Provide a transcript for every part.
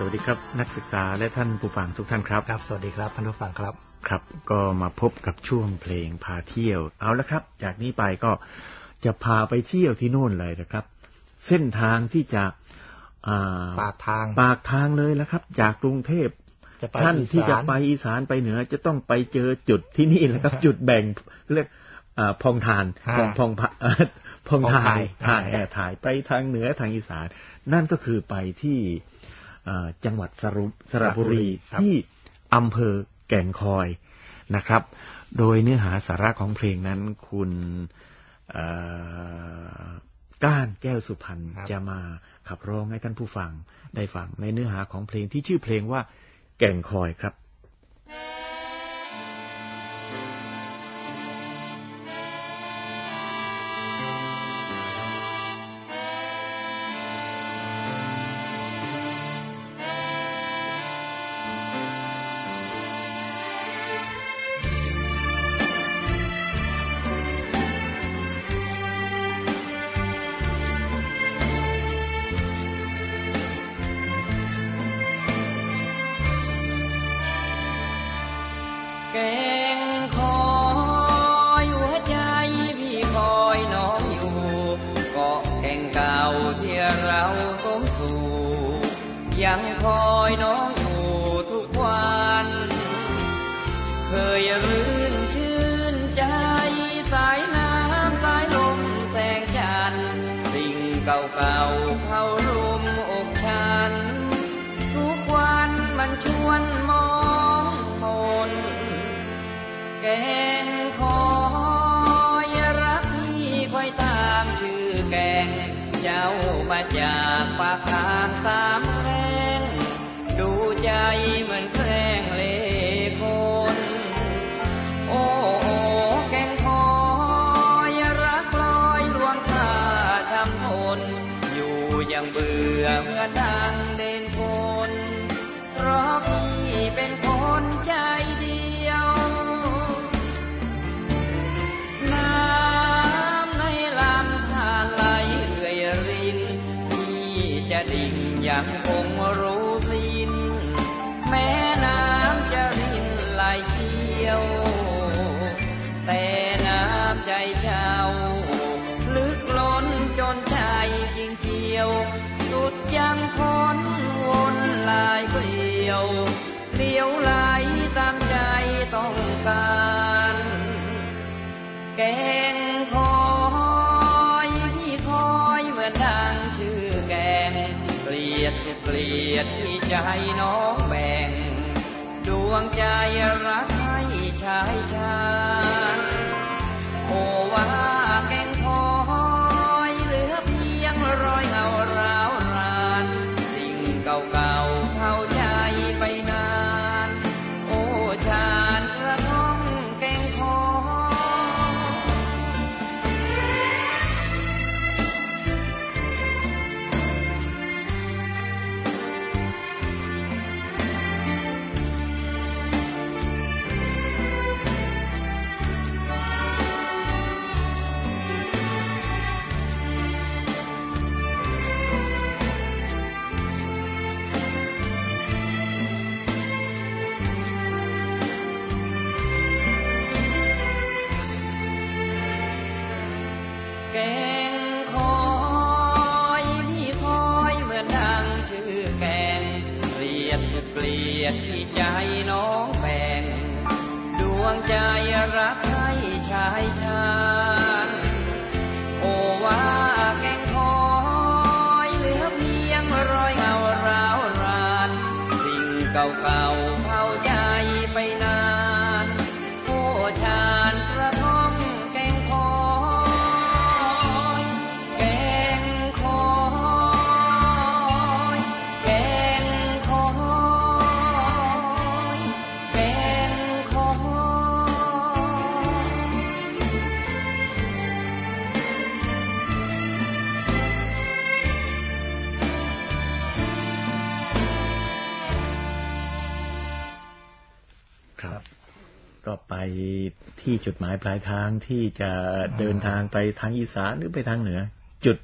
วัสดีครับนักศึกษาและท่านผู้ฟังทุกท่านครับครับสวัสดีครับท่านผู้ฟังครับครับก็มาพบกับช่วงเพลงพาเที่ยวเอาละครับจากนี้ไปก็จะพาไปเที่ยวที่โน่นเลยนะครับเส้นทางที่จะปากทางเลยนะครับจากกรุงเทพท่านที่จะไปอีสานไปเหนือจะต้องไปเจอจุดที่นี่แหละครับจุดแบ่งเรียกพองทานพองถ่ายไปทางเหนือทางอีสานนั่นก็คือไปที่จังหวัดสระบุรีที่อำเภอแก่งคอยนะครับโดยเนื้อหาสาระของเพลงนั้นคุณก้านแก้วสุพรรณจะมาขับร้องให้ท่านผู้ฟังได้ฟังในเนื้อหาของเพลงที่ชื่อเพลงว่าแก่งคอยครับยังคอยน้องอยู่ทุกวันเคยรื่นชื่นใจสายน้ำสายลมแสงจันทร์สิ่งเก่าๆเข้ารุมอกฉันทุกวันมันชวนมองมนแก่งคอยรักที่คอยตามชื่อแก่งเจ้ามาจากปากทางสามดูใจเหมือนแกล้งเล่คนโอ้แก่งคอยรักลอยลวงข้าช้ำทนอยู่ยังเบื่อเมื่อดังเด่นคนเพราะพี่เป็นคนใจเดียวน้ำในลำธารไหลเอื่อยรินที่จะดิ่งยังคงรู้แม่น้ำจะรินไหลเชี่ยวแต่น้ำใจเจ้าลึกล้นจนใจจริงเจียวสุดยังพ้นวนลายเปลี่ยวเลี้ยวไหลตามใจต้องการแก่งคอยที่คอยเหมือนดังชื่อแก่งเกลียดที่ใจน้องแบ่งดวงใจรักให้ชายชาญโอ้ว่าแก่งคอยเหลือเพียงรอยเงาร้าวรานสิ่งเก่าๆเข้าใจไปนานโอ้ชาญกระท่อมแก่งคที่ใจน้องแบ่งดวงใจรักให้ชายชาญโอ้ว่าแก่งคอยเหลือเพียงรอยเงาร้าวรานสิ่งเก่าๆเข้าใจไปนานโอ้ชาญกระท่อมแก่งคอยแก่งคอยแก่งคอยก็ไปที่จุดหมายปลายทางที่จะเดินทางไปทางอีสานหรือไปทางเหนือจุด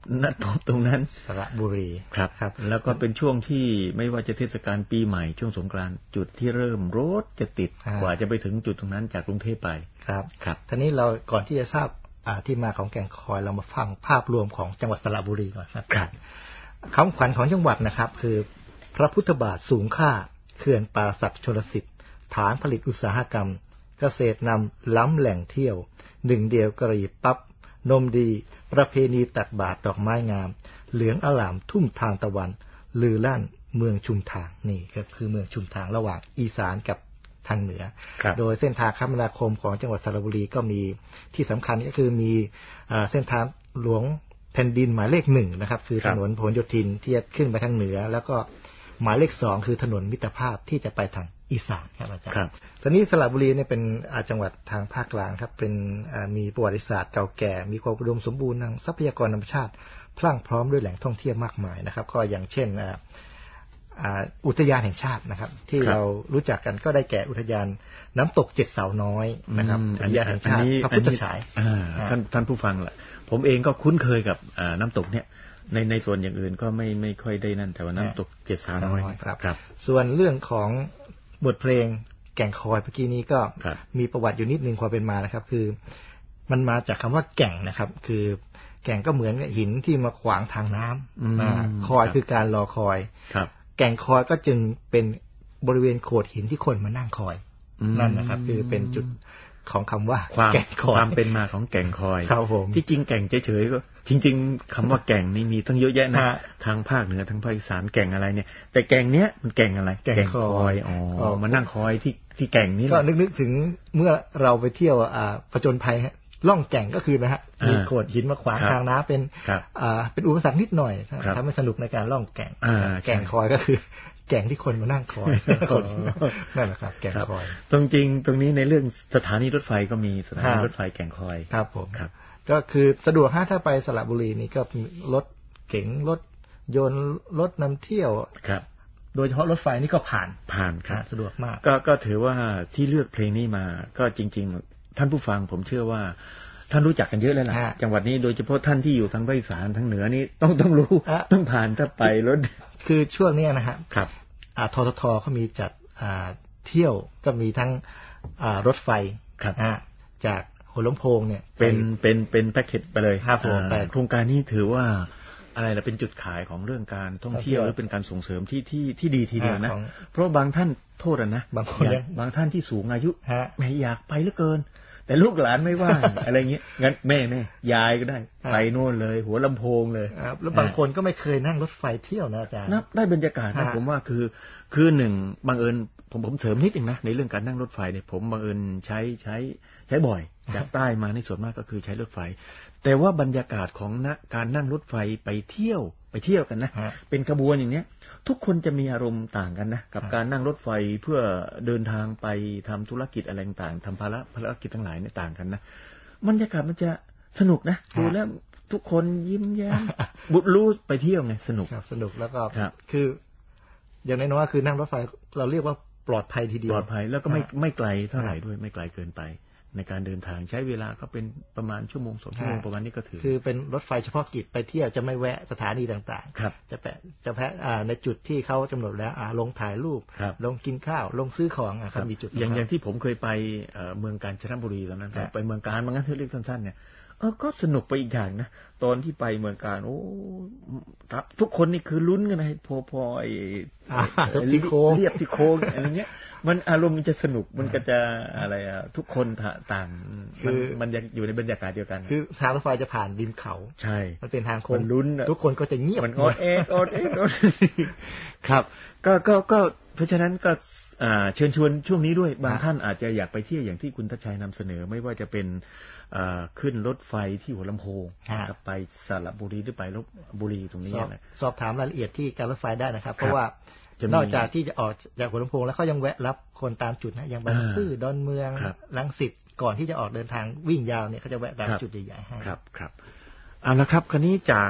นัดพบตรงนั้นสระบุรีครับแล้วก็เป็นช่วงที่ไม่ว่าจะเทศกาลปีใหม่ช่วงสงกรานต์จุดที่เริ่มรถจะติดกว่าจะไปถึงจุดตรงนั้นจากกรุงเทพไปครับทีนี้เราก่อนที่จะทราบที่มาของแก่งคอยเรามาฟังภาพรวมของจังหวัดสระบุรีก่อนครับคำขวัญของจังหวัดนะครับคือพระพุทธบาทสูงค่าเขื่อนป่าศักดิ์ชลสิทธิ์ฐานผลิตอุตสาหกรรมเกษตรนำล้ำแหล่งเที่ยวหนึ่งเดียวกะหรี่ปั๊บนมดีประเพณีตักบาตรดอกไม้งามเหลืองอลามทุ่งทานตะวันลือลั่นเมืองชุมทางนี่ก็คือเมืองชุมทางระหว่างอีสานกับทางเหนือโดยเส้นทางคมนาคมของจังหวัดสระบุรีก็มีที่สำคัญก็คือมีเส้นทางหลวงแผ่นดินหมายเลข1นะครับคือถนนพหลโยธินที่จะขึ้นไปทางเหนือแล้วก็หมายเลข2คือถนนมิตรภาพที่จะไปทางอีสานครับอาจารย์ตอนนี้สระบุรีเนี่ยเป็นจังหวัดทางภาคกลางครับเป็นมีประวัติศาสตร์เก่าแก่มีความอุดมสมบูรณ์ทางทรัพยากรธรรมชาติพรั่งพร้อมด้วยแหล่งท่องเที่ยวมากมายนะครับก็อย่างเช่นอุทยานแห่งชาตินะครับที่เรารู้จักกันก็ได้แก่อุทยานน้ำตกเจ็ดเสาน้อยนะครับอุทยานแห่งชาติพระพุทธฉายท่านผู้ฟังล่ะผมเองก็คุ้นเคยกับน้ำตกเนี่ยในส่วนอย่างอื่นก็ไม่ค่อยได้นั่นแต่ว่าน้ำตกเจ็ดสาวน้อยครับส่วนเรื่องของบทเพลงแก่งคอยเมื่อกี้นี้ก็มีประวัติอยู่นิดนึงความเป็นมานะครับคือมันมาจากคำว่าแก่งนะครับคือแก่งก็เหมือนหินที่มาขวางทางน้ำคอยคือการรอคอยแก่งคอยก็จึงเป็นบริเวณโขดหินที่คนมานั่งคอยนั่นนะครับคือเป็นจุดของคำว่าแก่งคอยความเป็นมาของแก่งคอยครับผมที่จริงแก่งเฉยๆก็จริงๆคำว่าแก่งนี่มีตั้งเยอะแยะนะทางภาคเหนือทางภาคอีสานแก่งอะไรเนี่ยแต่แก่งเนี้ยมันแก่งอะไรแก่งคอยมานั่งคอยที่แก่งนี้ก็นึกถึงเมื่อเราไปเที่ยวผจญภัยล่องแก่งก็คือนะฮะมีโขดหินมาขวางทางน้ำเป็นอุปสรรคนิดหน่อยทำให้สนุกในการล่องแก่งแก่งคอยก็คือแก่งที่คนมานั่งคอยนั่นแหละครับแก่งคอยตรงนี้ในเรื่องสถานีรถไฟก็มีสถานีรถไฟแก่งคอยครับผมครับก็คือสะดวกถ้าไปสระบุรีนี่ก็รถเก๋งรถยนต์รถนำเที่ยวครับโดยเฉพาะรถไฟนี่ก็ผ่านครับสะดวกมากก็ถือว่าที่เลือกเพลงนี้มาก็จริงๆท่านผู้ฟังผมเชื่อว่าท่านรู้จักกันเยอะแล้วล่ะจังหวัดนี้โดยเฉพาะท่านที่อยู่ทางภาคอีสานทางเหนือนี่ต้องรู้ต้องผ่านถ้าไปรถคือช่วงนี้นะฮะครับทททเขามีจัดเที่ยวก็มีทั้งรถไฟจากหัวลำโพงเนี่ยเป็นแพ็คเกจไปเลยครับผมแต่โครงการนี้ถือว่าอะไรล่ะเป็นจุดขายของเรื่องการท่องเที่ยวหรือเป็นการส่งเสริมที่ดีทีเดียวนะเพราะบางท่านโทษนะบางท่านที่สูงอายุไม่อยากไปเหลือเกินแต่ลูกหลานไม่ว่างอะไรเงี้ยงั้นแม่ยายก็ได้ไปโน่นเลยหัวลำโพงเลยแล้วบางคนก็ไม่เคยนั่งรถไฟเที่ยวนะอาจารย์ได้บรรยากาศนะผมว่าคือหนึ่งบังเอิญผมเสริมนิดนึงนะในเรื่องการนั่งรถไฟเนี่ยผมบังเอิญใช้บ่อยจากใต้มาในส่วนมากก็คือใช้รถไฟแต่ว่าบรรยากาศของการนั่งรถไฟไปเที่ยวกันนะเป็นขบวนอย่างเนี้ยทุกคนจะมีอารมณ์ต่างกันนะกับการนั่งรถไฟเพื่อเดินทางไปทำธุรกิจอะไรต่างๆทำภารกิจทั้งหลายเนี่ยต่างกันนะบรรยากาศมันจะสนุกนะดูแล้วทุกคนยิ้มแย้มบุตรรู้ไปเที่ยวไงสนุกแล้วก็คืออย่างน้อยๆคือนั่งรถไฟเราเรียกว่าปลอดภัยทีเดียวปลอดภัยแล้วก็ไม่ไกลเท่าไหร่ด้วยไม่ไกลเกินไปในการเดินทางใช้เวลาก็เป็นประมาณชั่วโมง2 ชั่วโมงประมาณนี้ก็ถือคือเป็นรถไฟเฉพาะกิจไปเที่ยวจะไม่แวะสถานีต่างๆจะแพะในจุดที่เขากำหนดแล้วลงถ่ายรูปลงกินข้าวลงซื้อของครับมีจุดอย่างที่ผมเคยไปเมืองกาญจนบุรีตอนนั้นไปเมืองกาญบางงั้นเรียกสั้นๆเนี่ยก็สนุกไปอีกอย่างนะตอนที่ไปเมืองกาญโอ้ทุกคนนี่คือลุ้นกันนะพอไอ้ที่โค้งเรียบที่โค้งอะไรเงี้ยมันอารมณ์มันจะสนุกมันก็จะอะไรทุกคนต่างมันอยู่ในบรรยากาศเดียวกันคือทางรถไฟจะผ่านริมเขาใช่มันเป็นทางโค้งลุ้นทุกคนก็จะเงียบมันอดเอ็ดครับก็เพราะฉะนั้นก็เชิญชวนช่วงนี้ด้วยบางท่านอาจจะอยากไปเที่ยวอย่างที่คุณทัชชัยนำเสนอไม่ว่าจะเป็นขึ้นรถไฟที่หัวลำโพงไปสระบุรีหรือไปลพบุรีตรงนี้นะสอบถามรายละเอียดที่การรถไฟได้นะครับเพราะว่านอกจากที่จะออกจากหัวลำโพงแล้วเขายังแวะรับคนตามจุดนะอย่างบางซื่อดอนเมืองรังสิตก่อนที่จะออกเดินทางวิ่งยาวเนี่ยเขาจะแวะตามจุดใหญ่ๆให้ครับเอาละครับคราวนี้จาก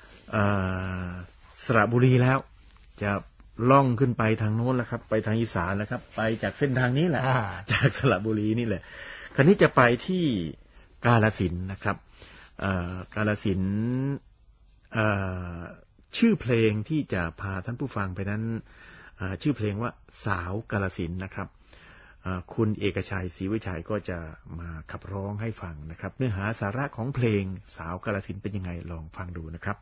สระบุรีแล้วจะล่องขึ้นไปทางโน้นแล้วครับไปทางอีสานแล้วครับไปจากเส้นทางนี้แหละจากสระบุรีนี่แหละคราวนี้จะไปที่กาฬสินธุ์นะครับกาฬสินธุ์ชื่อเพลงที่จะพาท่านผู้ฟังไปนั้นชื่อเพลงว่าสาวกาฬสินธุ์นะครับคุณเอกชัยศรีวิชัยก็จะมาขับร้องให้ฟังนะครับเนื้อหาสาระของเพลงสาวกาฬสินธุ์เป็นยังไงลองฟังดูนะครับ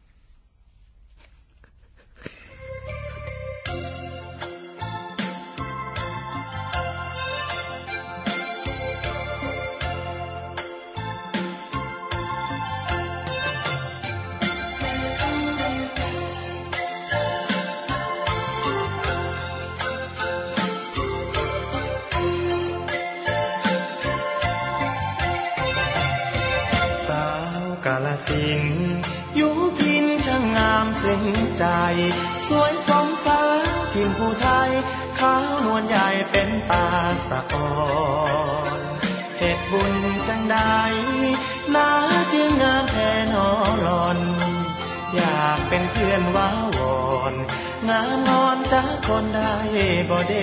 อยู่พินช่างงามซึ้งใจสวยสมสารถิ่นผู้ไทยขาวนวลใหญ่เป็นปาสะอ่อนเหตุบุญจังใดน่าจึงงามแท้นอหลอนอยากเป็นเพื่อนว้าวอนงามงอนจากคนได้บ่เด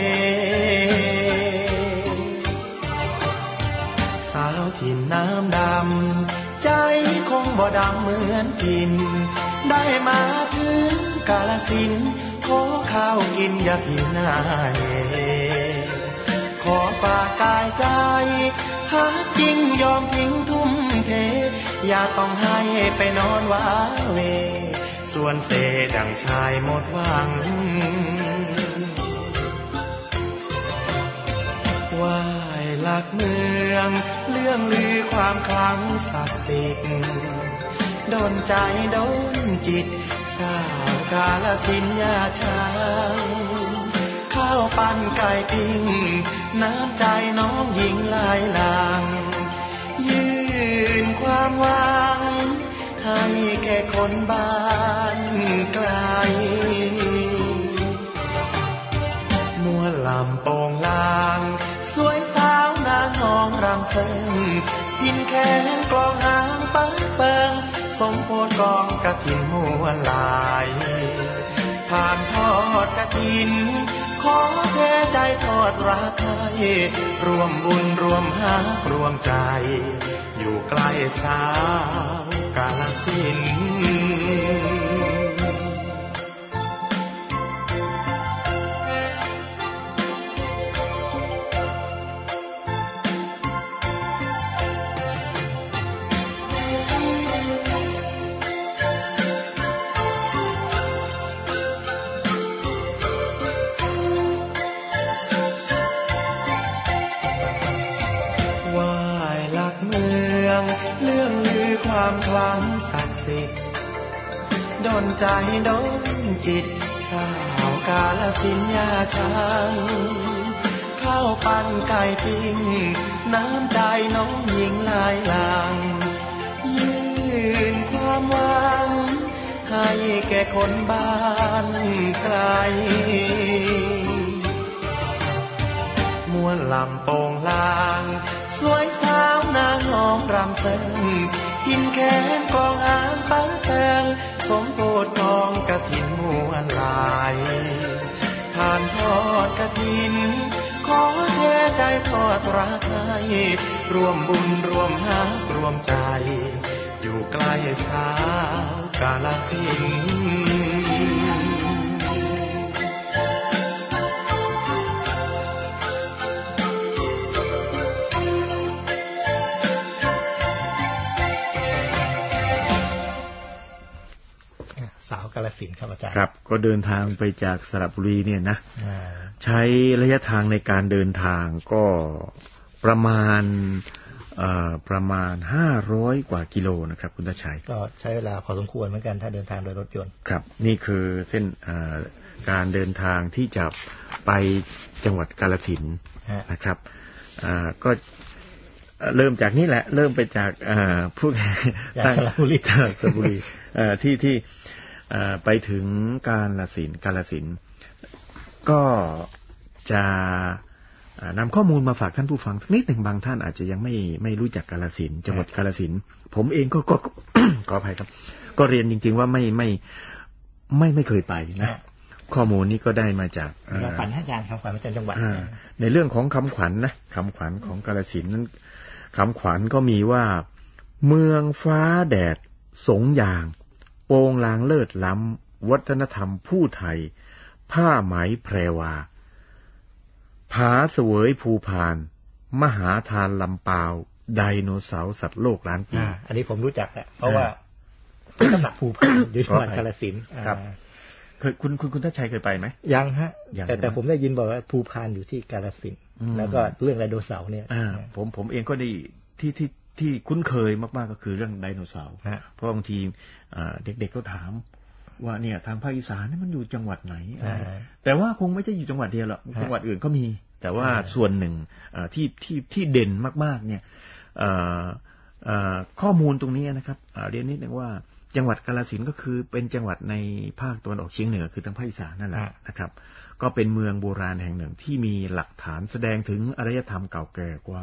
สาวถิ่นน้ำดำใจคงบ่ดำเหมือนกินได้มาถึงกาฬสินธุ์ขอข้าวกินอย่าผิดหน้าขอฝากกายใจหาจริงยอมทิ้งทุ่มเทอย่าต้องให้ไปนอนว้าเวส่วนเสดังชายหมดหวังไหว้หลักเมืองเรื่องลือความคลังศักดิ์สิทธิ์โดนใจโดนจิตสาวกาฬสินธุ์ยาช้างข้าวปั้นไก่ปิ้งน้ำใจน้องหญิงลายลางยืนความหวังให้แก่คนบ้านไกลมัวลำโป่งลางสวยสาวนางนองรำเซิงพินแขนกลองหางปังเปิงสมโพธิกองกฐินหัวลายผ่านทอดกฐินขอเทใจทอดรักให้รวมบุญรวมหารวมใจอยู่ใกล้สาวกาฬสินธุ์ความคลังศักดิ์สิทธิ์โดนใจโดนจิตสาวกาฬสินธุ์ยาช้างข้าวปั้นไก่ปิ้งน้ำใจน้องหญิงลายลางยืนความหวังให้แก่คนบ้านไกลมวลลำโป่งลางสวยสาวนางหอมรำเซิงพินแขนกลองหางปังเติงสมโพธิกองกฐินมวลลายผ่านทอดกฐินขอเทใจทอดรักให้รวมบุญรวมหารวมใจอยู่ใกล้สาวกาฬสินธุ์สาวกาฬสินธุ์ครับอาจารย์ครับก็เดินทางไปจากสระบุรีเนี่ยนะใช้ระยะทางในการเดินทางก็ประมาณ500 กว่ากิโลนะครับคุณตาชัยก็ใช้เวลาพอสมควรเหมือนกันถ้าเดินทางโดยรถยนต์ครับนี่คือเส้นการเดินทางที่จะไปจังหวัดกาฬสินธุ์นะครับก็เริ่มจากนี่แหละเริ่มไปจากผู้ตั้งสระบุรีที่ไปถึงกาฬสินธุ์ก็จะนำข้อมูลมาฝากท่านผู้ฟังสักนิดหนึ่งบางท่านอาจจะยังไม่รู้จักกาฬสินธุ์จังหวัดกาฬสินธุ์ผมเองก็ ขออภัยครับก็เรียนจริงๆว่าไม่เคยไปนะข้อมูลนี้ก็ได้มาจากคำขวัญอาจารย์คำขวัญประจำจังหวัดในเรื่องของคำขวัญนะคำขวัญของกาฬสินธุ์นั้นคำขวัญก็มีว่าเมืองฟ้าแดดสงยางโปงลางเลิศล้ำวัฒนธรรมผู้ไทยผ้าไหมแพรวาผาเสวยภูพานมหาทานลำปาวไดโนเสาร์สัตว์โลกล้านปีอันนี้ผมรู้จักแหละเพราะว่าเป็นตำหนักภูพานอยู่จังหวัดกาฬสินธุ์ครับเคยคุณทัชชัยเคยไปไหมยังฮะแต่ผมได้ยินบอกว่าภูพานอยู่ที่กาฬสินธุ์แล้วก็เรื่องไดโนเสาร์เนี่ยผมเองก็ได้ที่คุ้นเคยมากๆก็คือเรื่องไดโนเสาร์เพราะบางทีเด็กๆก็ถามว่าเนี่ยทางภาคอีสานนี่มันอยู่จังหวัดไหนแต่ว่าคงไม่ใช่อยู่จังหวัดเดียวหรอกจังหวัดอื่นก็มีแต่ว่าส่วนหนึ่งที่เด่นมากๆเนี่ยข้อมูลตรงนี้นะครับเรียนนิดนึงว่าจังหวัดกาฬสินธุ์ก็คือเป็นจังหวัดในภาคตะวันออกเฉียงเหนือคือทางภาคอีสานนั่นแหละนะครับก็เป็นเมืองโบราณแห่งหนึ่งที่มีหลักฐานแสดงถึงอารยธรรมเก่าแก่กว่า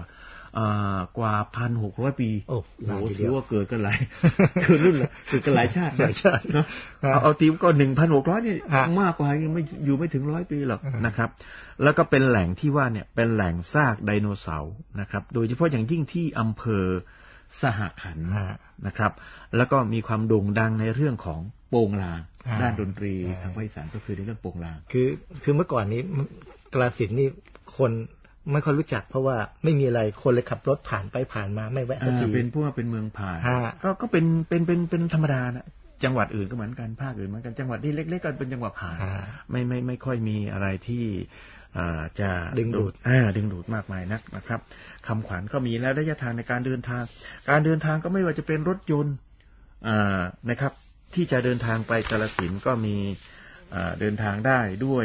1,600 ปีโอ้โหถือว่าเกิดกันหลายคือรุ่นละเกิดกันหลายชาติเนาะเอาตีมก็ 1,600 นี่มากกว่ายังไม่อยู่ไม่ถึง100 ปีหรอกนะครับแล้วก็เป็นแหล่งที่ว่าเนี่ยเป็นแหล่งซากไดโนเสาร์นะครับโดยเฉพาะอย่างยิ่งที่อำเภอสหขันธ์นะครับแล้วก็มีความโด่งดังในเรื่องของโปงลางด้านดนตรีทางภาคอีสานก็คือในเรื่องโปงลางคือเมื่อก่อนนี้กาฬสินธุ์นี่คนไม่ค่อยรู้จักเพราะว่าไม่มีอะไรคนเลยขับรถผ่านไปผ่านมาไม่แวะสักทีเป็นพวกเป็นเมืองผ่านก็เป็นธรรมดานะจังหวัดอื่นก็เหมือนกันภาคอื่นเหมือนกันจังหวัดที่เล็กๆก็เป็นจังหวัดผ่านไม่ค่อยมีอะไรที่จะดึงดูดมากมายนักนะครับคำขวัญก็มีแล้วระยะทางในการเดินทางก็ไม่ว่าจะเป็นรถยนต์นะครับที่จะเดินทางไปกาฬสินธุ์ก็มีเดินทางได้ด้วย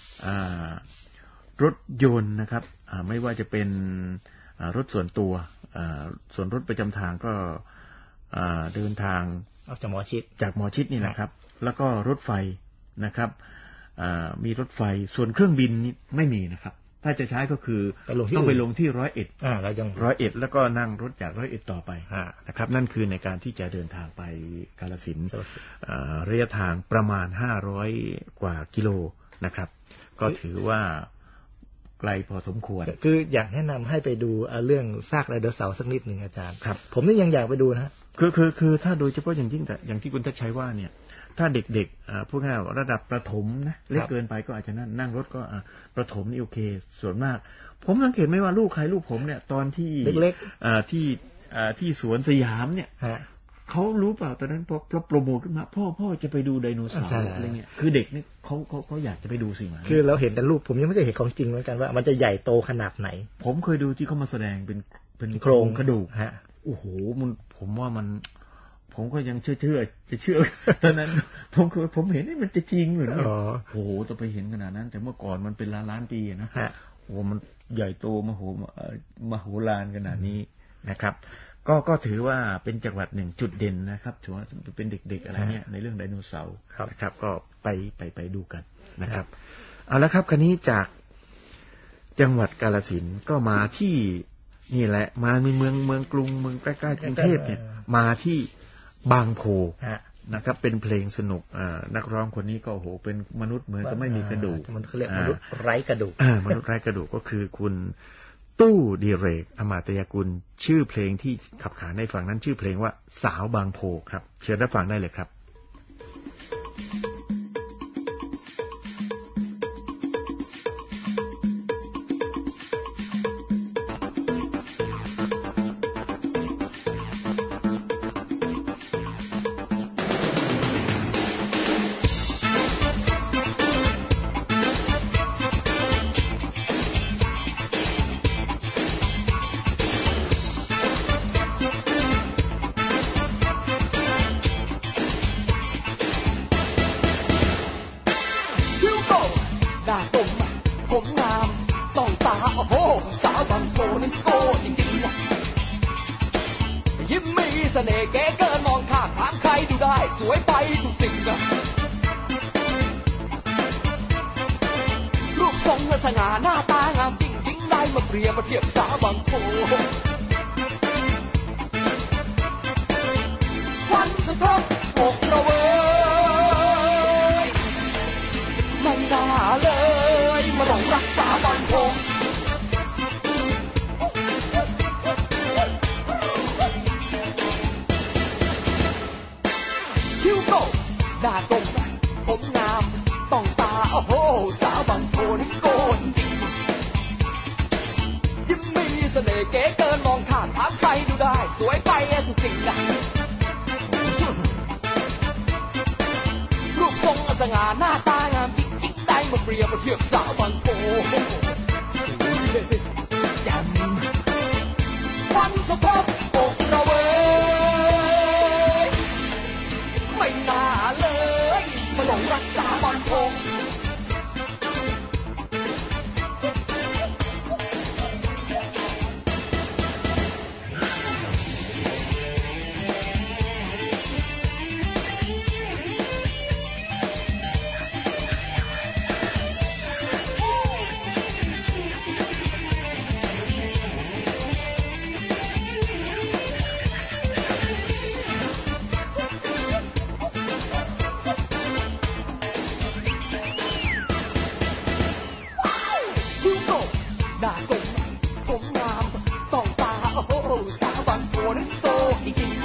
รถยนต์นะครับไม่ว่าจะเป็นรถส่วนตัวส่วนรถประจำทางก็เดินทางจากหมอชิดนี่นะครับแล้วก็รถไฟนะครับมีรถไฟส่วนเครื่องบินนี่ไม่มีนะครับถ้าจะใช้ก็คือต้องไปลงที่101แล้วก็นั่งรถจาก101ต่อไปนะครับนั่นคือในการที่จะเดินทางไปกาฬสินธุ์ระยะทางประมาณ500 กว่ากิโลนะครับก็ถือว่าไกลพอสมควรคืออยากแนะนำให้ไปดูเรื่องซากไดโนเสาร์สักนิดหนึ่งอาจารย์ครับผมนี่ยังอยากไปดูนะคือถ้าโดยเฉพาะอย่างยิ่งแต่อย่างที่คุณทัชชัยว่าเนี่ยถ้าเด็กๆพวกเราระดับประถมนะเล็กเกินไปก็อาจจะนั่งรถก็ประถมนี่โอเคส่วนมากผมสังเกตไหมว่าลูกใครลูกผมเนี่ยตอนที่เล็กๆที่สวนสยามเนี่ยเขารู้เปล่าตอนนั้นพอโปรโมทขึ้นมาพ่อจะไปดูไดโนเสาร์อะไรเงี้ยคือเด็กเนี่ยเขาอยากจะไปดูสิ่งนั้นคือเราเห็นแต่รูปผมยังไม่ได้เห็นของจริงเหมือนกันว่ามันจะใหญ่โตขนาดไหนผมเคยดูที่เขามาแสดงเป็นโครงกระดูกโอ้โหผมว่าผมก็ยังเชื่อตอนนั้นผมเห็นนี่มันจะจริงเหรอโอ้โหจะไปเห็นขนาดนั้นแต่เมื่อก่อนมันเป็นล้านปีนะโอ้มันใหญ่โตมโหฬารขนาดนี้นะครับก็ถือว่าเป็นจังหวัดหนึ่งจุดเด่นนะครับถือว่าเป็นเด็กๆอะไรเนี่ยในเรื่องไดโนเสาร์นะครับก็ไปดูกันนะครับเอาละครับคราวนี้จากจังหวัดกาฬสินธุ์ก็มาที่นี่แหละมาในเมืองกรุงเมืองใกล้ๆกรุงเทพเนี่ยมาที่บางโพนะครับเป็นเพลงสนุกนักร้องคนนี้ก็โอ้โหเป็นมนุษย์เหมือนก็ไม่มีกระดูกมันเรียกมนุษย์ไร้กระดูกมนุษย์ไร้กระดูกก็คือคุณตู้ดิเรกอมาตยกุลชื่อเพลงที่ขับขานในฝั่งนั้นชื่อเพลงว่าสาวบางโพครับเชิญรับฟังได้เลยครับ You go หน้ากลมผมงามต้องตาโอ้โหสาวบางโพนี่โกนยิ้มมีเสน่ห์เก๋เกินมองข้ามถามใครดูได้สวยไปทุกสิ่งนะรูปทรงสง่าหน้าตางามกิ๊กได้มาเปรียบเทียบสาวบางโพแจ่มวันสะท้อนอกเราเว้ยไม่น่าเลยมาหลงรักสาวบางโพหน้ากลมผมงามต้องตาโอ้โหสาวบางโพนี่โตจริงๆ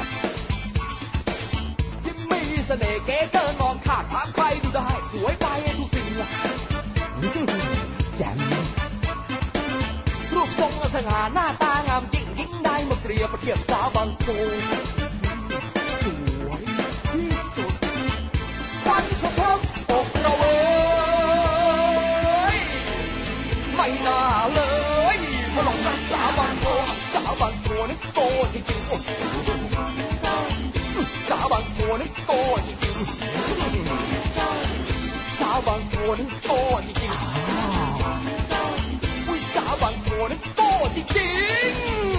ยิ้มมีเสน่ห์เก๋เกินมองขาดถามใครดูได้สวยไปทุกสิ่งละแจ่มรูปทรงสง่าหน้าตางามยิ่งยิ่งได้มาเปรียบเทียบสาวบางโพสวยที่สุดวันสะท้อนอกเราเว้ยไม่น่าเลยมาหลงรักสาวบางโพนี่โตจริงๆสาวบางโพนี่โตจริงๆสาวบางโพนี่โตจริงๆสาวบางโพนี่โตจริง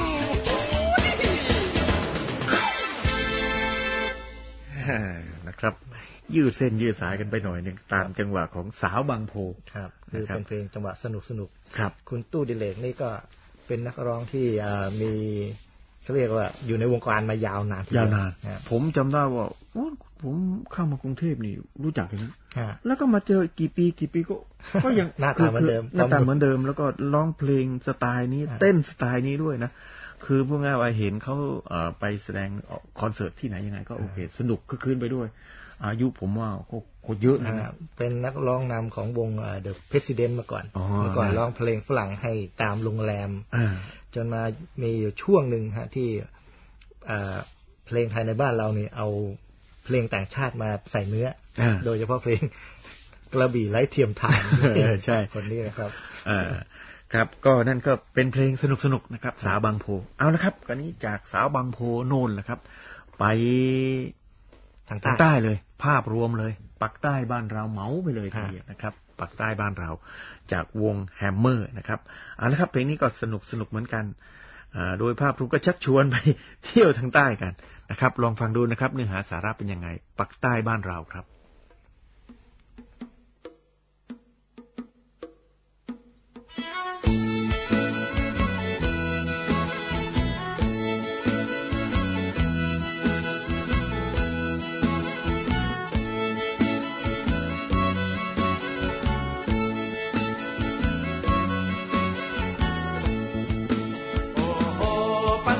ๆนะครับยืดเส้นยืดสายกันไปหน่อยหนึ่งตามจังหวะของสาวบางโพครับคือเป็นเพลงจังหวะสนุกครับคุณตู้ดิเลกนี่ก็เป็นนักร้องที่มีเขาเรียกว่าอยู่ในวงการมายาวนานผมจำได้ว่าผมเข้ามากรุงเทพนี่รู้จักกันนะแล้วก็มาเจอกี่ปีก็ยังหน้าตาเหมือนเดิมแล้วก็ร้องเพลงสไตล์นี้เต้นสไตล์นี้ด้วยนะคือพวกง่ายว่าเห็นเขาไปแสดงคอนเสิร์ตที่ไหนยังไงก็โอเคสนุกก็คืนไปด้วยอายุผมว่าก็เยอะนะเป็นนักร้องนำของวงThe President มาก่อนร้องเพลงฝรั่งให้ตามโรงแรมจนมามีอยู่ช่วงหนึ่งฮะที่เพลงไทยในบ้านเราเนี่ยเอาเพลงต่างชาติมาใส่เนื้อโดยเฉพาะเพลงกระบี่ไร้เทียมทานใช่คนนี้นะครับครับก็นั่นก็เป็นเพลงสนุกๆนะครับสาวบางโพเอาละครับก็นี้จากสาวบางโพโน่นแหละครับไปทางใต้เลยภาพรวมเลยปักใต้บ้านเราเหมาไปเลยทีเดียวนะครับปักใต้บ้านเราจากวงแฮมเมอร์นะครับเอาละครับเพลงนี้ก็สนุกเหมือนกันโดยภาพรวมก็ชักชวนไปเที่ยวทางใต้กันนะครับลองฟังดูนะครับเนื้อหาสาระเป็นยังไงปักใต้บ้านเราครับ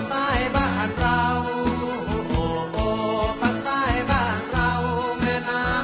น้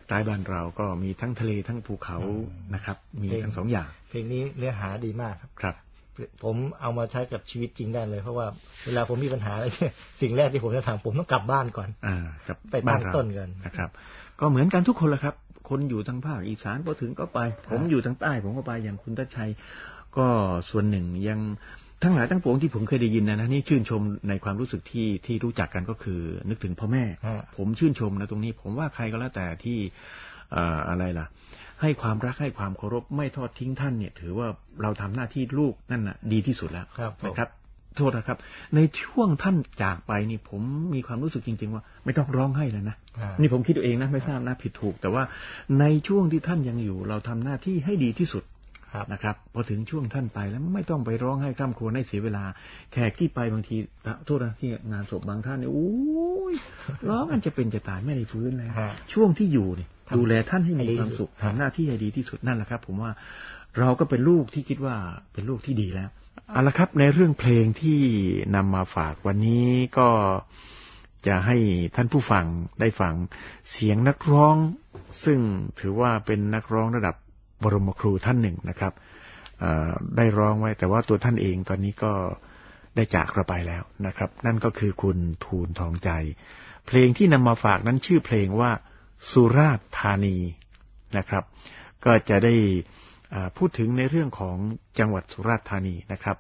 ใต้บ้านเราก็มีทั้งทะเลทั้งภูเขานะครับมีทั้ง2 อย่างเพลงนี้เนื้อหาดีมากครับผมเอามาใช้กับชีวิตจริงได้เลยเพราะว่าเวลาผมมีปัญหาอะไรสิ่งแรกที่ผมจะทำผมต้องกลับบ้านก่อนไปตั้งต้นกันนะครับก็เหมือนกันทุกคนแหละครับคนอยู่ทางภาคอีสานพอถึงก็ไปผมอยู่ทางใต้ผมก็ไปอย่างคุณทัชชัยก็ส่วนหนึ่งยังทั้งหลายทั้งปวงที่ผมเคยได้ยินนะนี่ชื่นชมในความรู้สึกที่รู้จักกันก็คือนึกถึงพ่อแม่ผมชื่นชมนะตรงนี้ผมว่าใครก็แล้วแต่ที่อะไรล่ะให้ความรักให้ความเคารพไม่ทอดทิ้งท่านเนี่ยถือว่าเราทำหน้าที่ลูกนั่นน่ะดีที่สุดแล้วนะครับโทษนะครับในช่วงท่านจากไปนี่ผมมีความรู้สึกจริงๆว่าไม่ต้องร้องไห้แล้วนะนี่ผมคิดตัวเองนะไม่ทราบนะผิดถูกแต่ว่าในช่วงที่ท่านยังอยู่เราทำหน้าที่ให้ดีที่สุดนะครับพอถึงช่วงท่านไปแล้วไม่ต้องไปร้องไห้คร่ำครวญให้เสียเวลาแขกที่ไปบางทีโทษนะที่งานศพบางท่านเนี่ยโอ้ยร้องกันจะเป็นจะตายไม่ได้ฟื้นเลยช่วงที่อยู่เนี่ยดูแลท่านให้มีความสุขทำหน้าที่ให้ดีที่สุดนั่นแหละครับผมว่าเราก็เป็นลูกที่คิดว่าเป็นลูกที่ดีแล้วเอาละครับในเรื่องเพลงที่นำมาฝากวันนี้ก็จะให้ท่านผู้ฟังได้ฟังเสียงนักร้องซึ่งถือว่าเป็นนักร้องระดับบรมครูท่านหนึ่งนะครับได้ร้องไว้แต่ว่าตัวท่านเองตอนนี้ก็ได้จากเราไปแล้วนะครับนั่นก็คือคุณทูลทองใจเพลงที่นำมาฝากนั้นชื่อเพลงว่าสุราษฎร์ธานีนะครับก็จะได้พูดถึงในเรื่องของจังหวัดสุราษฎร์ธานีนะครับ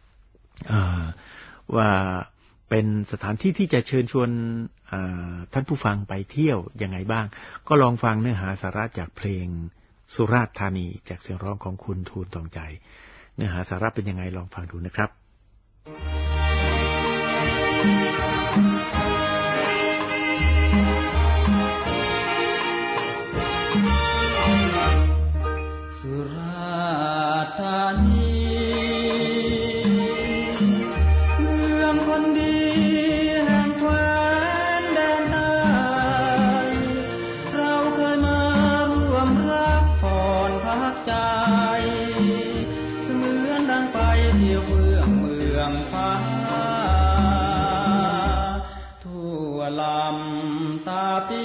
ว่าเป็นสถานที่ที่จะเชิญชวนท่านผู้ฟังไปเที่ยวยังไงบ้างก็ลองฟังเนื้อหาสาระจากเพลงสุราษฎร์ธานีจากเสียงร้องของคุณทูลทองใจเนื้อหาสาระเป็นยังไงลองฟังดูนะครับสุราษฎร์ธานีเมืองคนดีแห่งแคว้นแดนใต้เราเคยมาร่วมรักผ่อนพักใจเสมือนดังไปเที่ยวเมืองฟ้าทั่วลำตาปี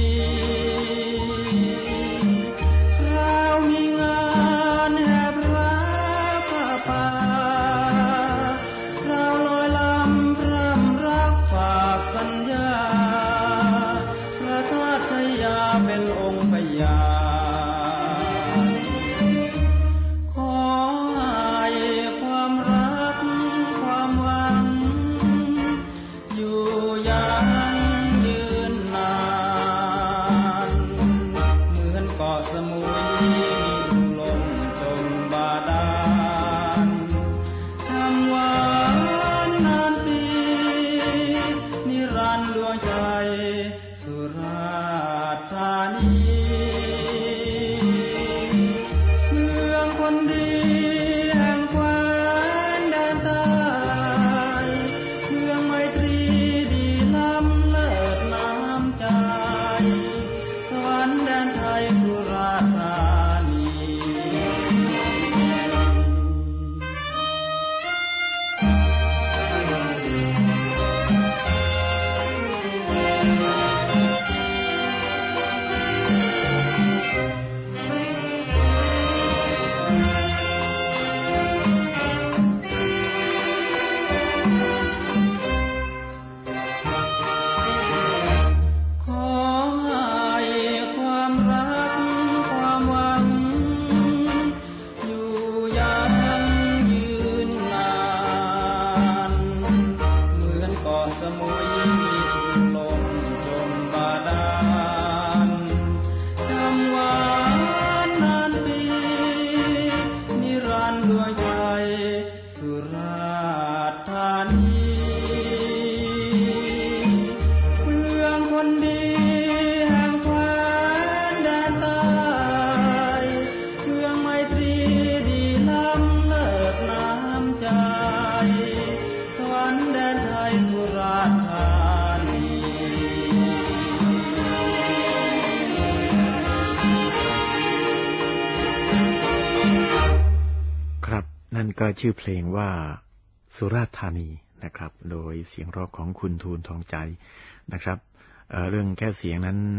ก็ชื่อเพลงว่าสุราษฎร์ธานีนะครับโดยเสียงร้องของคุณทูลทองใจนะครับเรื่องแค่เสียงนั้น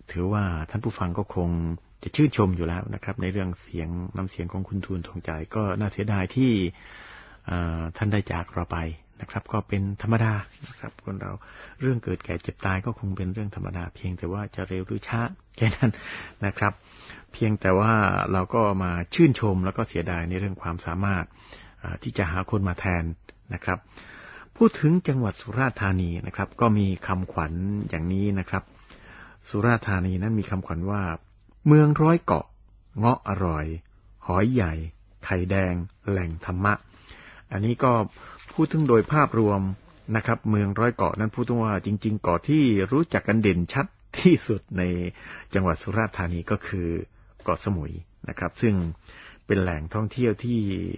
ถือว่าท่านผู้ฟังก็คงจะชื่นชมอยู่แล้วนะครับในเรื่องเสียงน้ำเสียงของคุณทูลทองใจก็น่าเสียดายที่ท่านได้จากเราไปนะครับก็เป็นธรรมดานะครับคนเราเรื่องเกิดแก่เจ็บตายก็คงเป็นเรื่องธรรมดาเพียงแต่ว่าจะเร็วหรือช้าแค่นั้นนะครับเพียงแต่ว่าเราก็มาชื่นชมแล้วก็เสียดายในเรื่องความสามารถที่จะหาคนมาแทนนะครับพูดถึงจังหวัดสุราษฎร์ธานีนะครับก็มีคำขวัญอย่างนี้นะครับสุราษฎร์ธานีนั้นมีคำขวัญว่าเมืองร้อยเกาะเงาะอร่อยหอยใหญ่ไข่แดงแหล่งธรรมะอันนี้ก็พูดถึงโดยภาพรวมนะครับเมืองร้อยเกาะนั้นพูดถึงว่าจริงๆเกาะที่รู้จักกันเด่นชัดที่สุดในจังหวัดสุราษฎร์ธานีก็คือเกาะสมุยนะครับซึ่งเป็นแหล่งท่องเที่ยวที่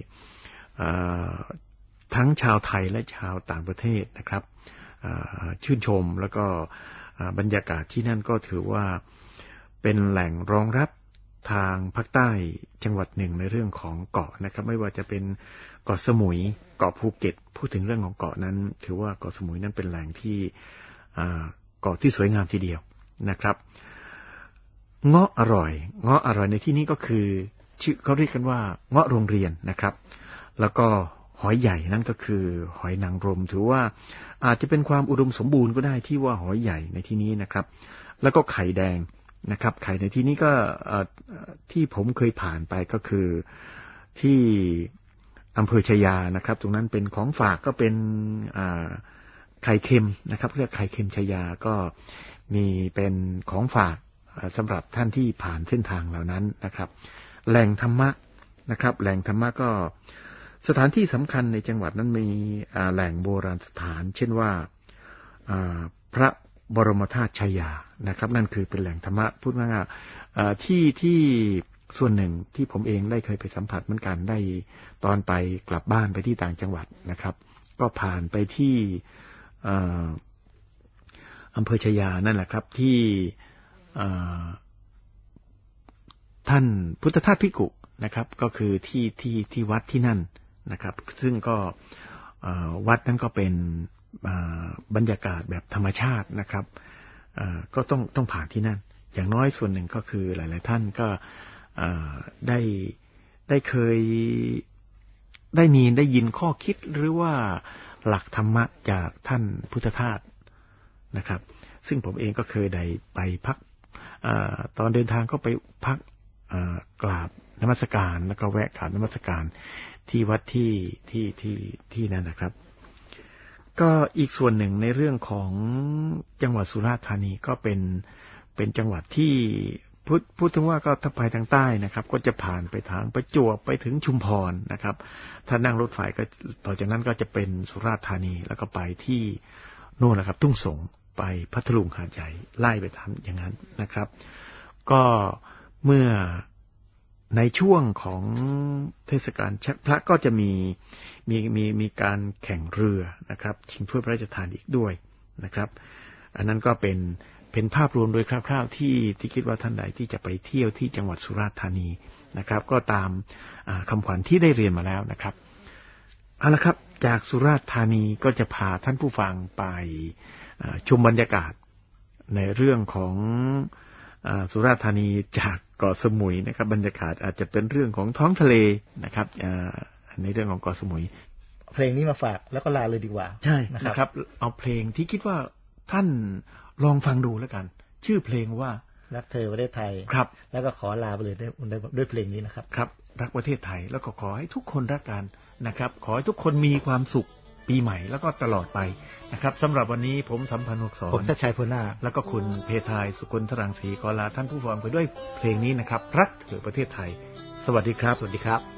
ทั้งชาวไทยและชาวต่างประเทศนะครับชื่นชมแล้วก็บรรยากาศที่นั่นก็ถือว่าเป็นแหล่งรองรับทางภาคใต้จังหวัดหนึ่งในเรื่องของเกาะนะครับไม่ว่าจะเป็นเกาะสมุยเกาะภูเก็ตพูดถึงเรื่องของเกาะนั้นถือว่าเกาะสมุยนั้นเป็นแหล่งที่เกาะที่สวยงามทีเดียวนะครับเงาะอร่อยในที่นี้ก็คือชื่อเขาเรียกกันว่าเงาะโรงเรียนนะครับแล้วก็หอยใหญ่นั่นก็คือหอยนางรมถือว่าอาจจะเป็นความอุดมสมบูรณ์ก็ได้ที่ว่าหอยใหญ่ในที่นี้นะครับแล้วก็ไข่แดงนะครับไข่ในที่นี้ก็ที่ผมเคยผ่านไปก็คือที่อำเภอชยานะครับตรงนั้นเป็นของฝากก็เป็นไข่เค็มนะครับเรียกไข่เค็มชยาก็มีเป็นของฝากสำหรับท่านที่ผ่านเส้นทางเหล่านั้นนะครับแหล่งธรรมะนะครับแหล่งธรรมะก็สถานที่สำคัญในจังหวัดนั้นมีแหล่งโบราณสถานเช่นว่าพระบรมธาตุชยานะครับนั่นคือเป็นแหล่งธรรมะพูดง่ายๆที่ส่วนหนึ่งที่ผมเองได้เคยไปสัมผัสเหมือนกันได้ตอนไปกลับบ้านไปที่ต่างจังหวัดนะครับก็ผ่านไปที่อำเภอชยานั่นแหละครับที่ท่านพุทธทาสภิกขุนะครับก็คือที่วัดที่นั่นนะครับซึ่งก็วัดนั้นก็เป็นบรรยากาศแบบธรรมชาตินะครับก็ต้องผ่านที่นั่นอย่างน้อยส่วนหนึ่งก็คือหลายๆท่านก็ได้เคยได้ยินข้อคิดหรือว่าหลักธรรมะจากท่านพุทธทาสนะครับซึ่งผมเองก็เคยได้ไปพักตอนเดินทางก็ไปพักกราบนมัสการแล้วก็แวะกราบนมัสการที่วัดที่นั่นนะครับก็อีกส่วนหนึ่งในเรื่องของจังหวัดสุราษฎร์ธานีก็เป็นจังหวัดที่พูดถึงว่าก็ถ้าไปทางใต้นะครับก็จะผ่านไปทางประจวบไปถึงชุมพรนะครับถ้านั่งรถไฟก็ต่อจากนั้นก็จะเป็นสุราษฎร์ธานีแล้วก็ไปที่โน่นนะครับทุ่งสงไปพัทลุงหาดใหญ่ไล่ไปทำอย่างนั้นนะครับก็เมื่อในช่วงของเทศกาลชักพระก็จะมีการแข่งเรือนะครับชิงถ้วยพระราชทานอีกด้วยนะครับอันนั้นก็เป็นภาพรวมโดยคร่าวๆที่คิดว่าท่านใดที่จะไปเที่ยวที่จังหวัดสุราษฎร์ธานีนะครับก็ตามคำขวัญที่ได้เรียนมาแล้วนะครับเอาละครับจากสุราษฎร์ธานีก็จะพาท่านผู้ฟังไปชมบรรยากาศในเรื่องของสุราษฎร์ธานีจากเกาะสมุยนะครับบรรยากาศอาจจะเป็นเรื่องของท้องทะเลนะครับในเรื่องของเกาะสมุยเพลงนี้มาฝากแล้วก็ลาเลยดีกว่าใช่นะครับเอาเพลงที่คิดว่าท่านลองฟังดูแล้วกันชื่อเพลงว่ารักเธอประเทศไทยครับแล้วก็ขอลาไปเลยด้วยเพลงนี้นะครับครับรักประเทศไทยแล้วก็ขอให้ทุกคนรักกันนะครับขอให้ทุกคนมีความสุขปีใหม่แล้วก็ตลอดไปนะครับสำหรับวันนี้ผมสัมพันธ์ 6 สอนผมทัชชัยพลนาแล้วก็คุณเพทายสุคนธรังสีขอลาท่านผู้ฟังไปด้วยเพลงนี้นะครับรักเธอประเทศไทยสวัสดีครับสวัสดีครับ